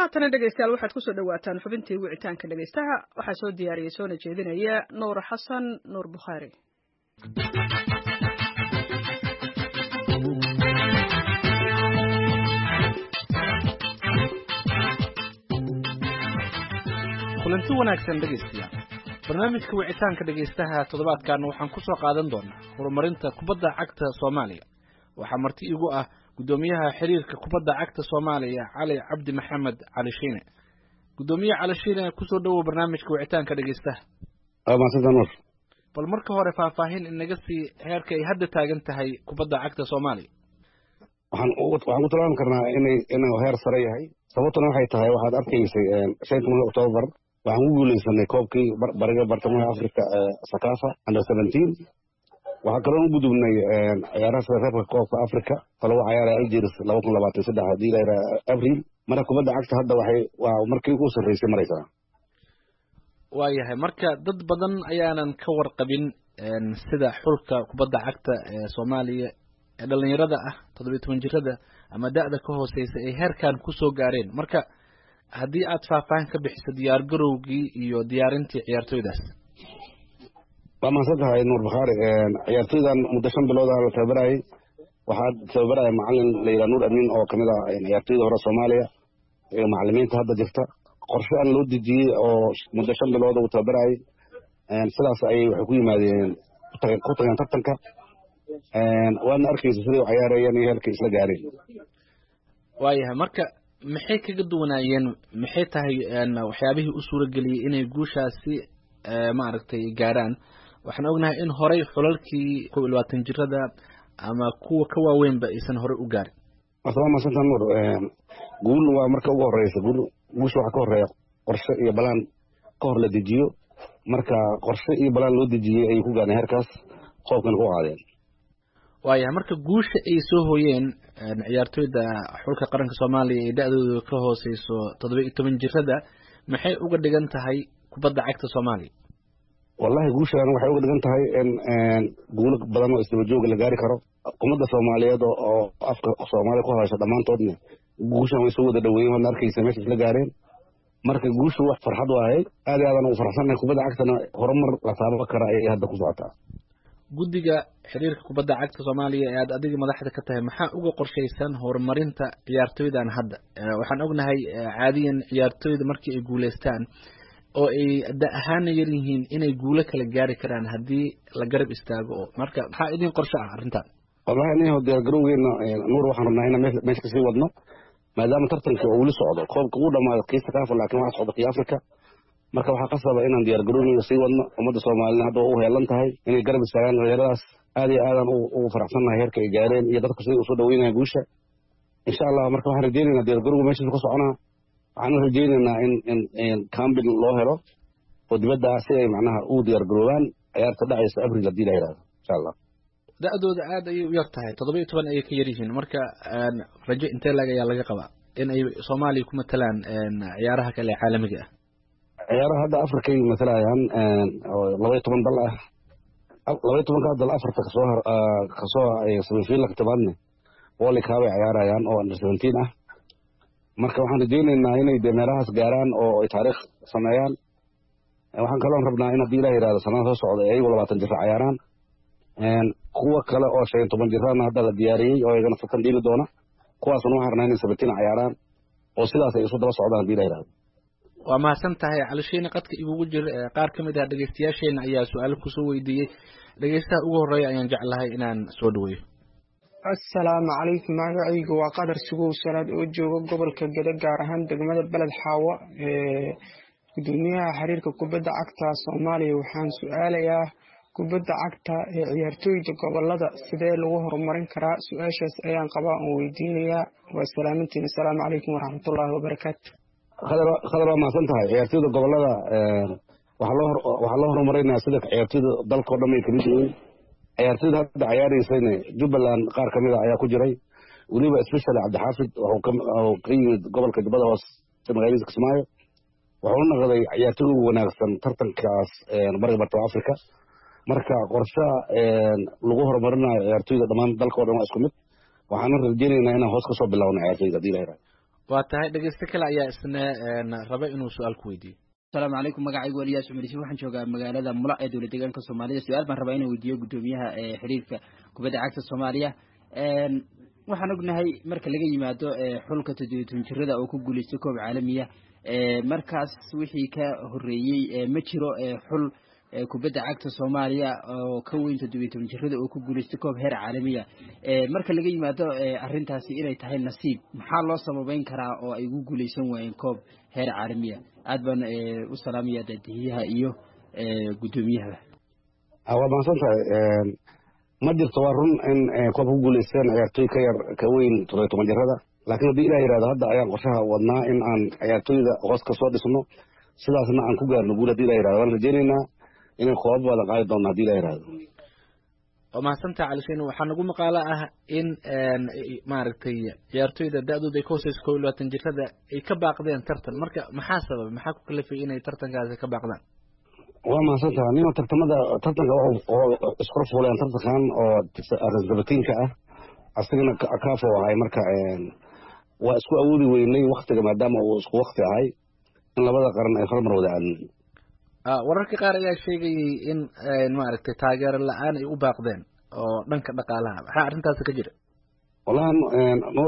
haatana dhegaystayaal waxaad ku soo dhawaataan xubintii wicitaanka dhegaystaha waxaa soo diyaariyey soona jeedinaya nuur xasan nuur bukhaari. kulanti wanaagsan dhegaystayaal. barnaamijka wicitaanka dhegaystaha toddobaadkan waxaan ku soo qaadan doonaa horumarinta kubadda cagta Soomaaliya. waxaa marti igu ah gudoomiyaha xiriirka kubadda cagta Soomaaliya Cali Cabdi Maxamed Cali Shiine. gudoomiyaha Cali Shiine ku soo dhawow barnaamijka wicitaanka dhegaystaha. bal marka hore faahfaahin inaga sii heerka ay hadda taagan tahay kubadda cagta Soomaaliya. waxaan u tilmaami karnaa inuu heer sare yahay. sababtuna waxay tahay waxaad arkaysay 5 Oktoobar waxaan u guuleysanay koobkii bariga bartamaha Afrika Sakafa under 17. waxaa kaloo u gudubnay ciyaaraha reebka koobka Afrika talaba ciyaaraha Algeria 2023 hadii la yiraahdo Abriil. marka kubadda cagta hadda waa markii ugu sareysay maraysaa. waayahay marka dad badan ayaanan ka warqabin sida xulka kubadda cagta ee Soomaaliya ee dhalinyarada ah 17 jirada ama da'da ka hooseysa ay heerkan ku soo gaareen. marka haddii aad faahfaahin ka bixiso diyaar garowgii iyo diyaarintii ciyaartoydaas. waa mahadsantahay Nuur Bukhaari. ciyaartoydan muddo 5 bilood ah la tababarayay. waxaa tababaraya macallin la yiraahdo Nuur Amiin oo kamid ah ciyaartoyda hore Soomaaliya ee macallimiinta hadda jirta. qorshe aan loo dejiyay oo muddo 5 bilood uu tababarayay. sidaas ay waxay ku yimaadeen ku tageen tartanka. waana arkaysa sidii u ciyaarayeen iyo halkii isla gaareen. waayahay marka maxay kaga duwanaayeen maxay tahay waxyaabihii u suura geliyay inay guushaasi maaragtay gaaraan. waxaan ognahay in horey xulalkii 22 jirada ama kuwa ka waaweynba aysan horey u gaarin. asalaam alaykum Nuur. guul waa marka ugu horeysa guusha waxa ka horeeya qorshe iyo balaan ka hor la dejiyo. marka qorshe iyo balaan loo dejiyay ay ku gaareen heerkaas qoobkan ku qaadeen. waayahay marka guusha ay soo hooyeen ciyaartoyda xulka qaranka Soomaaliya ee da'doodu ka hooseyso 17 jirada maxay uga dhigan tahay kubadda cagta Soomaaliya. wallahi guushan waxay uga dhigan tahay in guulo badan oo isdaba joog la gaari karo. ummadda Soomaaliyeed oo afka Soomaaliya ku hadasha dhamaantoodna guushan way soo wada dhaweeyeen oo arkaysa meesha isla gaareen. marka guushu wax farxad waaye aad iyo aad u faraxsanahay. kubadda cagtana horumar la taaban kara ay hadda ku socotaa. guddiga xiriirka kubadda cagta Soomaaliya ee aad adiga madaxda ka tahay maxaa uga qorshaysan horumarinta ciyaartoydan hadda. waxaan ognahay caadiyan ciyaartoyda markii ay guuleystaan oo ay ahaan yar yihiin inay guulo kala gaari karaan haddii la garab istaago. marka maxaa idin qorshe ah arrintan. wallahi inuu diyaar garowgeena Nuur waxaan rabnaa inaan meesha ka sii wadno maadaama tartanka uu weli socdo. koobka uu dhamaaday qiisa Sakafa laakiin waxa socda qiyaas Afrika. marka waxaa qasaba inaan diyaar garowgeena sii wadno. ummadda Soomaaliyeed hadda u heelan tahay inay garab istaagaan dhalinyaradaas. aad iyo aad u faraxsanahay heerka ay gaareen iyo dadka sidii u soo dhaweynayaan guusha. insha Allah marka waxaan rajeynaynaa diyaar garowga meesha ka soconaa. waxaan rajeynaynaa in campaign loo helo oo dibadda si ay macnaha u diyaar garoobaan ciyaarta dhacaysa Abriil hadii la yiraahdo insha Allah. da'dooda aad ayay u yar tahay 17 ayay ka yar yihiin. marka rajo intee ayaa laga qabaa in ay Soomaaliya ku matalaan ciyaaraha kale ee caalamiga ah. ciyaaraha hadda Afrika ay matalayaan oo 12 dal ah. 12 dal Afrika ka soo ay semifinal ka tabaadne wali ka way ciyaarayaan oo under 17 ah. marka waxaan rajeynaynaa inay deemeerahaas gaaraan oo ay taariikh sameeyaan. waxaan kaloo rabnaa in hadii la yiraahdo sanad soo socda ay 20 jir ciyaaraan. kuwa kale oo 15 jirana hadda la diyaariyay oo ayagana fatan dhili doona. kuwaasna waxaan rabnaa inay 17 ciyaaraan oo sidaas ay isu daba socdaan hadii la yiraahdo. waa mahadsan tahay Cali Shiine. qadka igu jir qaar kamid ah dhageystayaasheena ayaa su'aalo ku soo weydiiyay. dhageystaha ugu horeeya ayaan jeclahay inaan soo dhaweeyo. assalaamu calaykum. magacaygu waa Qadar Sugow Salaad oo jooga gobolka Gede gaar ahaan degmada Balad Xaawo. gudoomiyaha xiriirka kubadda cagta Soomaaliya waxaan su'aalayaa kubadda cagta ee ciyaartoyda gobolada sidee lagu horumarin karaa. su'aashaas ayaan qabaa oo weydiinayaa. waa salaamintiin. assalaamu calaykum waraxmatullaahi wabarakaatu. khadar waa mahadsantahay. ciyaartoyda gobolada waxaa loo horumarinayaa sida ciyaartoyda dalka oo dhan ay kamid yihiin. ciyaartoyda hadda ciyaaraysayna Jubbaland qaar kamid ah ayaa ku jiray. weliba especially Cabdixaafid wuxuu ka yimid gobolka Jubbada Hoose magaalada Kismaayo. wuxuu noqday ciyaartoy ugu wanaagsan tartankaas bariga bartamaha Afrika. marka qorshe lagu horumarinayo ciyaartoyda dhammaan dalka oo dhan waa isku mid. waxaan rajeynaynaa inaan hoos ka soo bilaawno ciyaartoyda hadii la yiraahdo. waa tahay dhegeyste kale ayaa isna raba inuu su-aal ku weydiiyo. asalaamu calaykum, magacaygu waa Ilyas Cumar Yusuf, waxaan joogaa magaalada Mula ee dowlad deegaanka Soomaalida. su-aal baan rabaa inaan weydiiyo gudoomiyaha xiriirka kubadda cagta Soomaaliya. waxaan ognahay marka laga yimaado xulka 17 jirada oo ku guuleystay koob caalamiya, markaas wixii ka horeeyay ma jiro xul kubadda cagta Soomaaliya oo ka weyn 17 jirada oo ku guuleystay koob heer caalamiya. marka laga yimaado arrintaasi inay tahay nasiib, maxaa loo sababeyn karaa oo ay ugu guuleysan waayeen koob heer caalamiya? aad baan u salaamayaa daadiyaha iyo gudoomiyaha. waa mahadsantahay. ma jirto, waa run in koob ku guuleysteen ciyaartooy ka yar ka weyn 17 jirada, laakiin haddii ilaah yidhahdo hadda ayaan qorshaha wadnaa in aan ciyaartooyda hoos ka soo dhisno, sidaasna aan ku gaarno guul haddii ilaah yidhahdo. waan rajaynaynaa inay koobab badan qaadi doonno haddii ilaah yidhahdo. waa mahadsantaha Cali Shiine. waxaa nagu maqaalo ah in maaragtay ciyaartooyda da-dooda ay ka hooseyso 21 jirada ay ka baaqdeen tartan, marka maxaa sababay, maxaa ku kalifay inay tartankaasi ka baaqdaan? waa mahadsantaha. nima tartanka oo isku fuuleen tartankan oo 17 ah, asagana kaafo ahay, marka waa isku awoodi weynay waktiga maadaama uu isku wakti ahay in labada qaran ay hormar wada aadin. wararka qaar ayaa sheegayay in maaragtay taageero la-aan ay u baaqdeen oo dhanka dhaqaalaha, maxaa arrintaasi ka jira? wallahi nuur,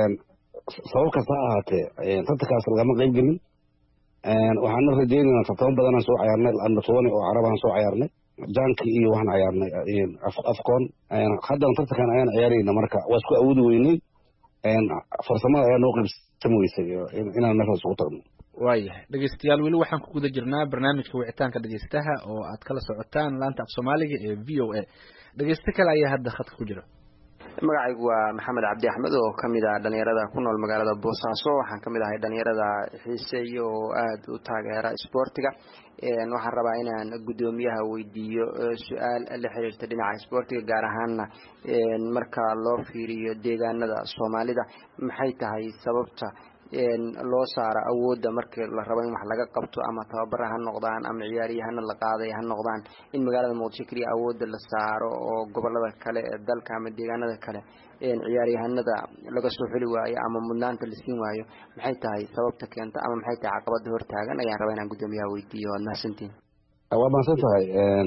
sabab kasta ha ahaatee tartankaas lagama qayb gelin. waxaana rajaynaynaa tartamo badanaan soo cayaarnay, Under-20 oo carabaan soo cayaarnay, janki iyo waxaan cayaarnay afcon. haddana tartankan ayaan ciyaarayna, marka waa isku awoodi weynay. farsamada ayaa noo qaybsami weysay inaan meeshaas ugu tagno. waayahay dhegeystayaal, weli waxaan ku guda jirnaa barnaamijka wicitaanka dhegeystaha oo aad kala socotaan laanta af Soomaaliga ee VOA. dhegeyste kale ayaa hadda khadka ku jira. magacaygu waa Maxamed Cabdi Axmed oo kamid ah dhalinyarada ku nool magaalada Boosaaso. waxaan kamid ahay dhalinyarada xiiseeyo oo aad u taageera isboortiga. waxaan rabaa inaan gudoomiyaha weydiiyo su-aal la xiriirta dhinaca isboortiga, gaar ahaanna marka loo fiiriyo deegaanada Soomaalida, maxay tahay sababta loo saaro awoodda markii la rabo in wax laga qabto ama tababar ha noqdaan ama ciyaariyahana la qaaday ha noqdaan, in magaalada Muqdisho kaliya awoodda la saaro oo gobolada kale ee dalka ama deegaanada kale ciyaaryahanada laga soo xuli waayo ama mudnaanta la siin waayo? maxay tahay sababta keenta ama maxay tahay caqabada hortaagan? ayaan rabaa inaan gudoomiyaha weydiiyo. waad mahadsantihin. waa mahadsantahay.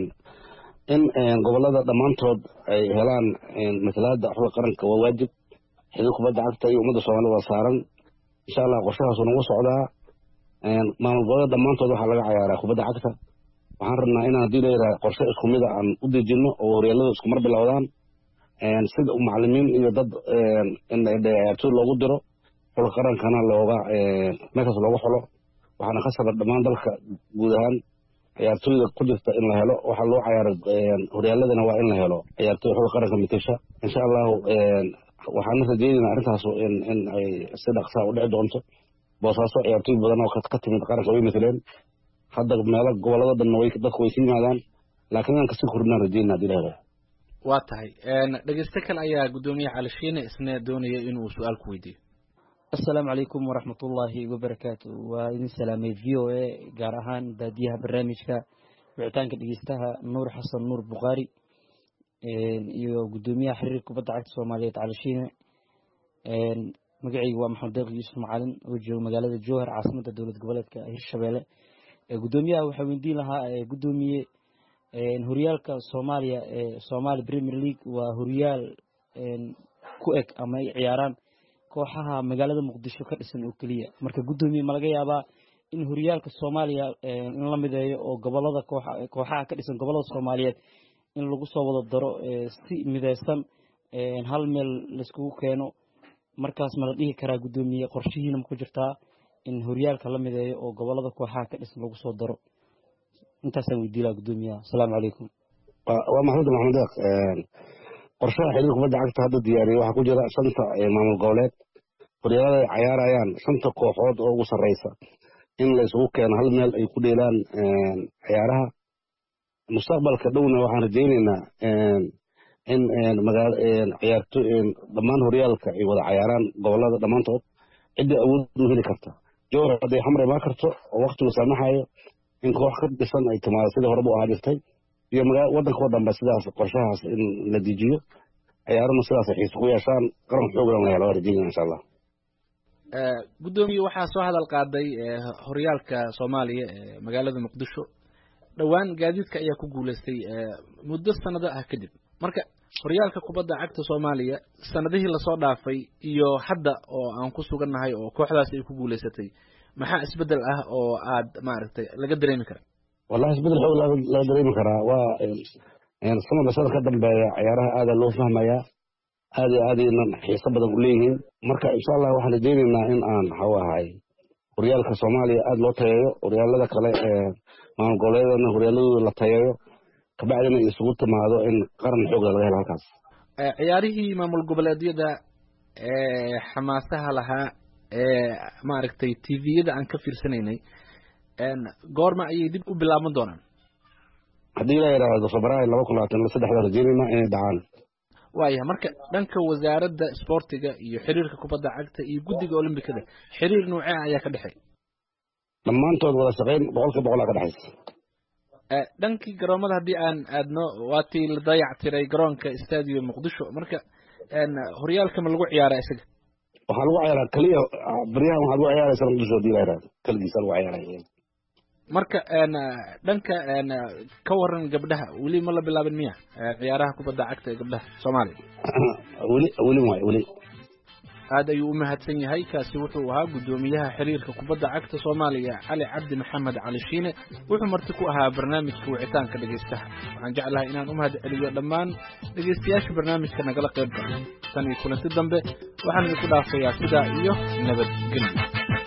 in gobolada dhammaantood ay helaan matalaada xulka qaranka waa waajib. xiriir kubadda cagta iyo ummadda Soomaalida waa saaran. insha Allah qorshahaas nagu socdaa. maamul goboleed dhammaantood waxaa laga ciyaaraa kubadda cagta. waxaan rabnaa inaan haddii la yidhaha qorshe isku mid a aan u dejinno oo horyaalada isku mar bilowdaan, sida macallimiin iyo dad ciyaartooy loogu diro, xulka qarankana meeshaas looga xulo. waxaana ka sabar dhammaan dalka guud ahaan ciyaartooyda ku jirta in la helo. waxaa loo ciyaara horyaaladana waa in la helo ciyaartooy xulka qaranka matasha. insha allahu waxaana rajaynaynaa arrintaas in ay si dhaqsaa u dhici doonto. Boosaaso ciyaartooy badan oo ka timid qaranka way mataleen. hadda meelo gobolada dhanna dadku way ka yimaadaan, laakiin inaan kasii kordhinaan rajaynaa haddii la helo. waa tahay dhegeyste kale ayaa gudoomiyaha Cali Shiine isna doonaya inuu su-aal ku weydiiyo. asalaamu calaykum waraxmatullaahi wabarakaatu. waa idin salaamay VOA, gaar ahaan daadiyaha barnaamijka wicitaanka dhegeystaha Nuur Xasan Nuur Buqaari iyo gudoomiyaha xiriirka kubadda cagta Soomaaliyeed Cali Shiine. magacaygu waa Maxamed Deeq Yuusuf Macalin oo jooga magaalada Jowhar, caasimadda dowlad goboleedka Hirshabelle. gudoomiyaha waxaa weydiin lahaa gudoomiye horyaalka Soomaaliya Somali Premier League waa horyaal ku eg ama ay ciyaaraan kooxaha magaalada Muqdisho ka dhisan oo kaliya. marka gudoomiye ma laga yaabaa in horyaalka Soomaaliya in la mideeyo oo gobolada kooxaha ka dhisan gobolada Soomaaliyeed in lagu soo wada daro si mideysan hal meel la iskugu keeno? markaas ma la dhihi karaa gudoomiye qorshihiina ma ku jirtaa in horyaalka la mideeyo oo gobolada kooxaha ka dhisan lagu soo daro? intaasaan weydiilaa gudoomiyaha. asalaamu calaykum. waa Maxamed Deeq. qorshaha xiriirka kubadda cagta hadda diyaariyay waxaa ku jira 5 maamul goboleed. horyaalada ay cayaarayaan 5 kooxood oo ugu sarreysa in la isugu keeno hal meel ay ku dheelaan ciyaaraha. mustaqbalka dhowna waxaan rajaynaynaa in ciyaartooy dhammaan horyaalka ay wada cayaaraan gobolada dhammaantood. ciddii awood u heli karta Jowhar hadday xamar imaan karto oo waqtigu saamaxayo in koox ka dhisan ay timaado sidii horeba u ahaa jirtay, iyo waddanka oo dhanba sidaas qorshahaas in la dejiyo, ciyaaruna sidaas ay xiiso ku yeeshaan, qaran xooggan la helo. waa rajaynaa insha Allah. gudoomiye waxaa soo hadal qaaday horyaalka Soomaaliya ee magaalada Muqdisho dhawaan gaadiidka ayaa ku guuleystay muddo sanado ah kadib marka horyaalka kubadda cagta Soomaaliya sanadihii la soo dhaafay iyo hadda oo aan ku sugannahay oo kooxdaas ay ku guuleysatay maxaa isbedel ah oo aad maaragtay laga dareemi kara wallahi isbedel xoog laga dareemi karaa waa sanadka ka dambeeya ciyaaraha aad loo fahmayaa aad xiiso badan u leeyihiin marka insha Allah waxaan rajaynaynaa in aan hawahay horyaalka Soomaaliya aad loo tayeeyo horyaalada kale maamul goboleedana horyaaladooda la tayeeyo kabacdina isugu timaado in qaran xoog laga helo halkaas ciyaarihii maamul goboleedyada xamaasaha lahaa maaragtay TV-yada aan ka fiirsanaynay goorma ayay dib u bilaaban doonaan haddii la yiraahdo Febraayo 2023 rajaynayna inay dhacaan waayahay marka dhanka wasaaradda isboortiga iyo xiriirka kubadda cagta iyo guddiga Olimbikada xiriir noocee ayaa ka dhaxay dhammaantood wada shaqayn 100% ka dhaxaysa dhankii garoomada haddii aan aadno waatii la dayactiray garoonka Stadium Muqdisho marka horyaalka ma lagu ciyaaraa isaga waxaa lagu ciyaaraa kaliya baryahan waxaa lagu ciyaaraysaa Muqdisho haddii la yiraahdo kaligiisa lagu ciyaaraya marka dhanka ka waran gabdhaha weli ma la bilaabin miya ciyaaraha kubadda cagta ee gabdhaha Soomaaliya weli aad ayuu u mahadsan yahay kaasi wuxuu ahaa gudoomiyaha xiriirka kubadda cagta Soomaaliya Cali Cabdi Maxamed Cali Shiine wuxuu marti ku ahaa barnaamijka wicitaanka dhageystaha waxaan jeclahay inaan u mahad celiyo dhammaan dhageystayaasha barnaamijka nagala qayb galay tan iyo kulanti dambe waxaan idinku dhaafayaa sidaa iyo nabadgelyo